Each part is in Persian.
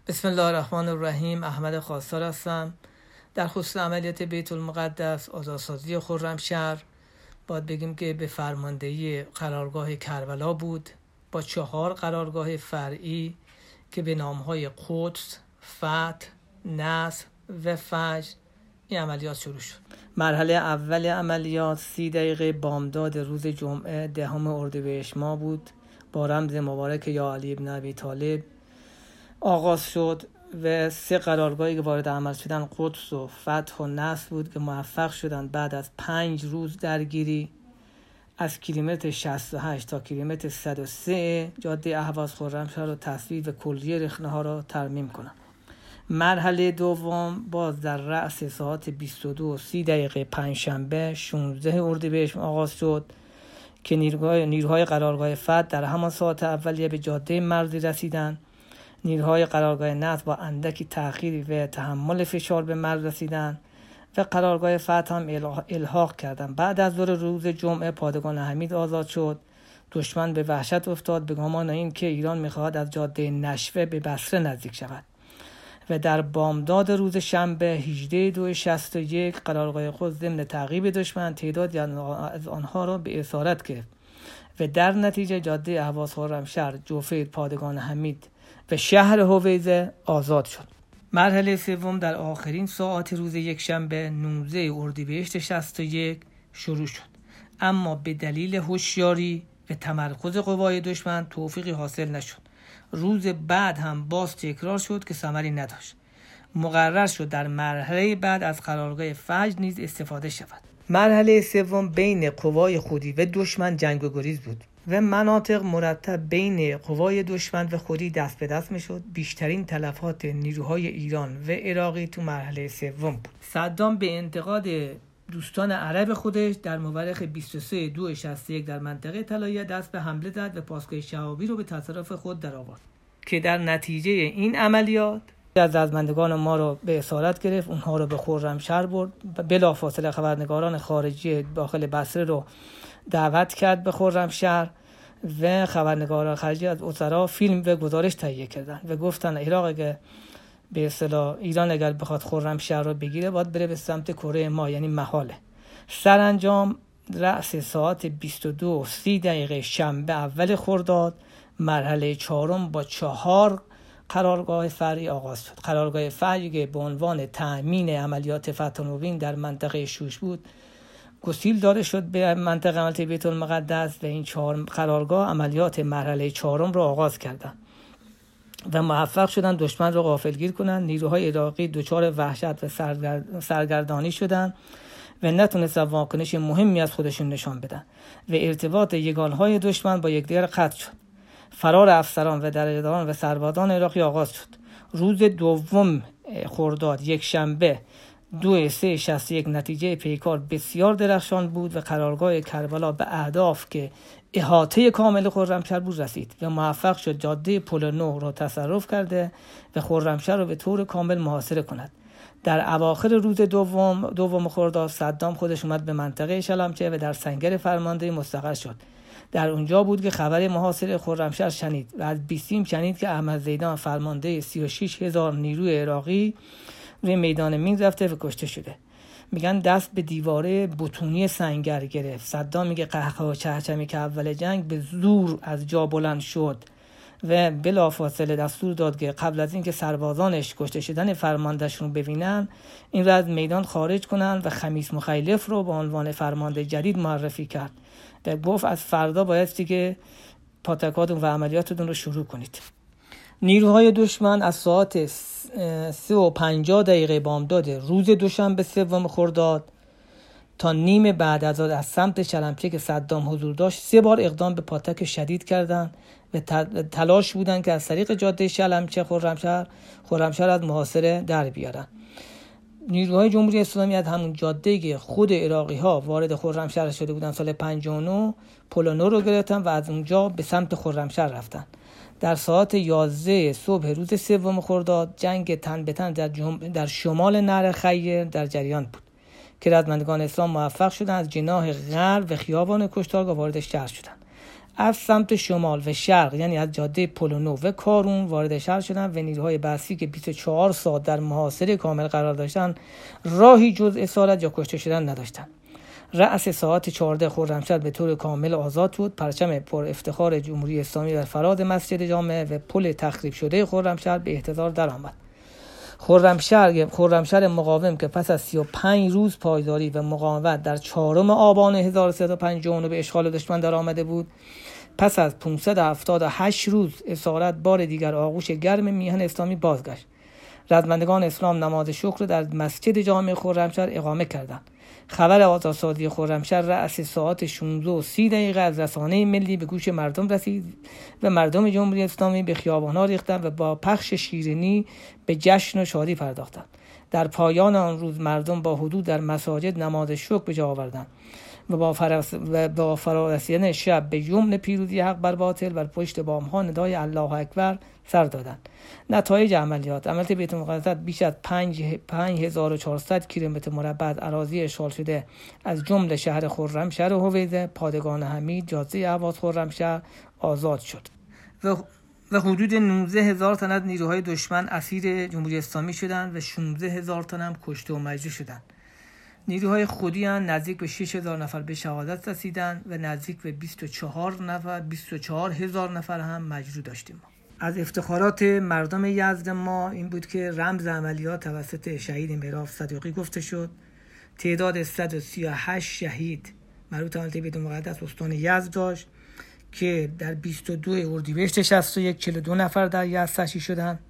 بسم الله الرحمن الرحیم. احمد خواستار هستم. در خصوص عملیات بیت المقدس آزادسازی خرمشهر باید بگیم که به فرماندهی قرارگاه کربلا بود با 4 قرارگاه فرعی که به نامهای قدس، فتح، نصر و فجر این عملیات شروع شد. مرحله اول عملیات 30 دقیقه بامداد روز جمعه 10 اردیبهشت ماه بود با رمز مبارک یا علی ابن ابی طالب آغاز شد و 3 قرارگاهی که وارد عمل شدن قدس و فتح و نصر بود که موفق شدن بعد از 5 روز درگیری از کیلومتر 68 تا کیلومتر 103 جاده اهواز خرمشهر رو تصویب و کلیه رخنه ها را ترمیم کنند. مرحله دوم باز در رأس ساعت 22:30 پنجشنبه 16 اردیبهشت آغاز شد که نیروهای قرارگاه فتح در همان ساعت اولیه به جاده مرزی رسیدند. نیروهای قرارگاه نصر با اندکی تأخیری و تحمل فشار به مرز رسیدند و قرارگاه فتح هم الحاق کردند. بعد از ظهر روز جمعه پادگان حمید آزاد شد. دشمن به وحشت افتاد به گمان این که ایران می‌خواهد از جاده نشوه به بصره نزدیک شود و در بامداد روز شنبه 18/2/61 قرارگاه خود ضمن تعقیب دشمن تعدادی از آنها را به اسارت گرفت و در نتیجه جاده اهواز خرمشهر، جوفید، پادگان حمید و شهر هویزه آزاد شد. مرحله سوم در آخرین ساعات روز یکشنبه 19 اردیبهشت 61 شروع شد، اما به دلیل هوشیاری و تمرکز قوای دشمن توفیقی حاصل نشد. روز بعد هم باز تکرار شد که ثمری نداشت. مقرر شد در مرحله بعد از قرارگاه فجر نیز استفاده شود. مرحله سوم بین قوای خودی و دشمن جنگ و گریز بود و مناطق مرتب بین قوای دشمن و خودی دست به دست میشد. بیشترین تلفات نیروهای ایران و عراقی تو مرحله سوم بود. صدام به انتقاد دوستان عرب خودش در مورخ 23/2/61 در منطقه طلایه دست به حمله زد و پاسگاه شهابی رو به تصرف خود درآورد که در نتیجه این عملیات از رزمندگان ما رو به اسارت گرفت، اونها رو به خرمشهر برد. بلافاصله خبرنگاران خارجی داخل بصره رو دعوت کرد به خرمشهر و خبرنگاران خارجی از اسرا فیلم و گزارش تهیه کردن و گفتن عراق که به اصطلاح ایران اگر بخواد خرمشهر رو بگیره باید بره به سمت کره ما، یعنی محاله. سرانجام رأس ساعت 22:30 شنبه اول خرداد مرحله 4 با 4 قرارگاه فرعی آغاز شد. قرارگاه فرعی که به عنوان تأمین عملیات فتح مبین در منطقه شوش بود گسیل داده شد به منطقه عملیات بیت المقدس و این 4 قرارگاه عملیات مرحله 4 را آغاز کردند و موفق شدند دشمن را غافلگیر کنند. نیروهای عراقی دچار وحشت و سرگردانی شدند و نتونستند واکنش مهمی از خودشون نشان بدن و ارتباط یگانهای دشمن با یکدیگر قطع شد. فرار افسران و درجه‌داران و سربازان عراقی آغاز شد. روز دوم خرداد یکشنبه 2/3/61 نتیجه پیکار بسیار درخشان بود و قرارگاه کربلا به اهداف که احاطه کامل خرمشهر بود رسید و موفق شد جاده پل 9 را تصرف کرده و خرمشهر را به طور کامل محاصره کند. در اواخر روز دوم خرداد صدام خودش اومد به منطقه شلمچه و در سنگر فرماندهی مستقر شد. در اونجا بود که خبر محاصره خرمشهر شنید و از بیسیم شنید که احمد زیدان فرمانده 36,000 نیروی عراقی روی میدان مین رفته و کشته شده. میگن دست به دیواره بتونی سنگر گرفت. صدام میگه قهقه و چهچمی که اول جنگ به زور از جا بلند شد و بلافاصله دستور داد که قبل از اینکه سربازانش کشته شدن فرماندهشون رو ببینن این رو از میدان خارج کنن و خمیس مخیلف رو به عنوان فرمانده جدید معرفی کرد و گفت از فردا بایستی که پاتکاتون و عملیاتتون رو شروع کنید. نیروهای دشمن از ساعت 3:50 بامداد روز دوشنبه 3 خرداد تا نیم بعد از آن از سمت شلمچه که صدام حضور داشت 3 بار اقدام به پاتک شدید کردند و تلاش بودند که از طریق جاده شلمچه خرمشهر از محاصره در بیارن. نیروهای جمهوری اسلامی از همون جاده که خود عراقی ها وارد خرمشهر شده بودن سال 59 پل 9 رو گرفتن و از اونجا به سمت خرمشهر رفتن. در ساعت 11 صبح روز 3 خرداد جنگ تن به تن در شمال نهر خیر در جریان بود که رزمندگان اسلام موفق شدند از جناح غرب و خیابان کشتارگاه وارد شهر شدند. از سمت شمال و شرق، یعنی از جاده پولونو و کارون وارد شهر شدند و نیروهای بعثی که 24 ساعت در محاصره کامل قرار داشتند راهی جز اسارت یا کشته شدن نداشتند. رأس ساعت 14 خرمشهر به طور کامل آزاد بود. پرچم پر افتخار جمهوری اسلامی بر فراز مسجد جامع و پل تخریب شده خرمشهر به احتضار درآمد. خرمشهر مقاوم که پس از 35 روز پایداری و مقاومت در 4 آبان 1305 جنوب اشغال دشمن درآمده بود، پس از 578 روز اسارت بار دیگر آغوش گرم میهن اسلامی بازگشت. رزمندگان اسلام نماز شکر در مسجد جامع خرمشهر اقامه کردند. خبر آزادسازی خرمشهر رأس ساعت 16:30 از رسانه ملی به گوش مردم رسید و مردم جمهوری اسلامی به خیابان‌ها ریختند و با پخش شیرینی به جشن و شادی پرداختند. در پایان آن روز مردم با حضور در مساجد نماز شکر به جا آوردند و با فرارسیدن شب به یمن پیروزی حق بر باطل بر پشت بام‌ها ندای الله اکبر سر دادند. نتایج عملیات بیت المقدس بیش از 5400 کیلومتر مربع اراضی اشغال شده از جمله شهر خرمشهر و هویزه، پادگان حمید، جاده اهواز خرمشهر آزاد شد و حدود 19000 تن از نیروهای دشمن اسیر جمهوری اسلامی شدند و 16000 تن هم کشته و مجروح شدند. نیروهای خودی نزدیک به 6000 نفر به شهادت رسیدند و نزدیک به 24000 نفر هم مجروح داشتیم. از افتخارات مردم یزد ما این بود که رمز عملیات توسط شهید مهراب صدیقی گفته شد. تعداد 138 شهید مربوط به بیت المقدس استان یزد داشت که در 22 اردیبهشت 61 42 نفر در یزد تشییع شدند.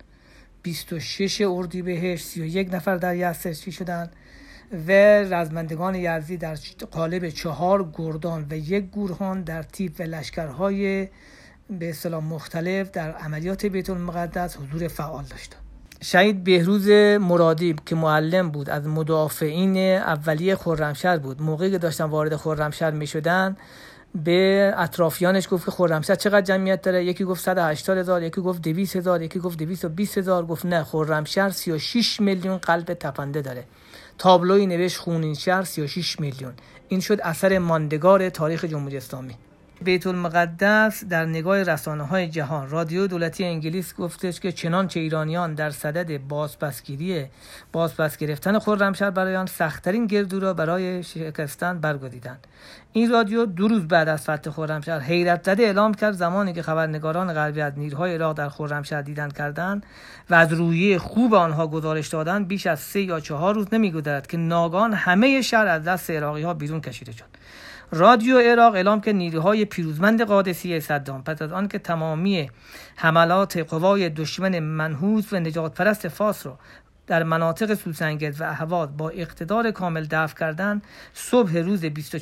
26 اردیبهشت 31 نفر در یزد تشییع شدند و رزمندگان یزدی در قالب 4 گردان و 1 گورهان در تیپ و لشکرهای به اصطلاح مختلف در عملیات بیت المقدس حضور فعال داشتند. شهید بهروز مرادی که معلم بود، از مدافعین اولیه خرمشهر بود، موقعی که داشتن وارد خرمشهر میشدن به اطرافیانش گفت که خرمشهر چقدر جمعیت داره؟ یکی گفت 180,000، یکی گفت 200,000، یکی گفت 220,000. گفت نه، خرمشهر 36 میلیون قلب تپنده داره. تابلوی نوشت خونین شهر 36 میلیون. این شد اثر ماندگار تاریخ جمهوری اسلامی. بیت المقدس در نگاه رسانه‌های جهان، رادیو دولتی انگلیس گفتش که چنانچه ایرانیان در صدد بازپس گرفتن خرمشهر برای آن سخت‌ترین گردو را برای شکستن برگزیدند. این رادیو 2 روز بعد از فتح خرمشهر حیرت زده اعلام کرد زمانی که خبرنگاران غربی از نیروهای عراق در خرمشهر دیدن کردند و از رویه خوب آنها گزارش دادند، بیش از 3 یا 4 روز نمی‌گذرد که ناگهان همه شهر از دست عراقی‌ها بیرون کشیده شد. رادیو عراق اعلام که نیروهای پیروزمند قادسیه صدام پس از آن که تمامی حملات قوای دشمن منحوس و نجات پرست فارس را در مناطق سوسنگرد و اهواز با اقتدار کامل دفع کردند، صبح روز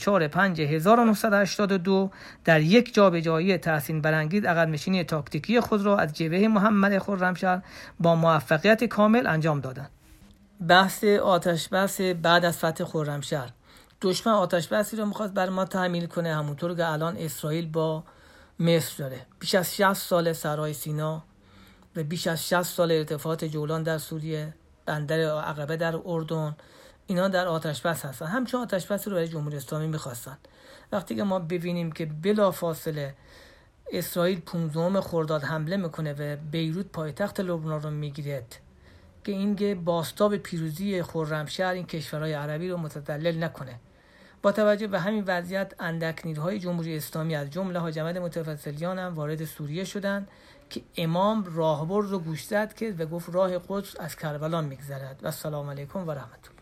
24/5/1982 در یک جابجایی تحسین برانگیز عقب‌نشینی تاکتیکی خود را از جبهه محمد خرمشهر با موفقیت کامل انجام دادند. بحث آتش‌بس بعد از فتح خرمشهر. دشمن آتش‌بسی رو می‌خواست بر ما تحمیل کنه، همونطور که الان اسرائیل با مصر داره. بیش از 60 سال صحرای سینا و بیش از 60 سال ارتفاعات جولان در سوریه، بندر عقبه در اردن، اینا در آتش‌بس هستن. همچون آتش‌بسی رو برای جمهوری اسلامی می‌خواستن. وقتی که ما ببینیم که بلافاصله اسرائیل 15 خرداد حمله میکنه و بیروت پایتخت لبنان رو میگیره که اینکه بازتاب پیروزی خرمشهر این کشورهای عربی رو متذلل نکنه. با توجه به همین وضعیت اندک نیروهای جمهوری اسلامی از جمله حاجمد متفضلیان هم وارد سوریه شدند که امام راهبر رو گوش زد کرد و گفت راه قدس از کربلا میگذرد. و السلام علیکم و رحمت الله.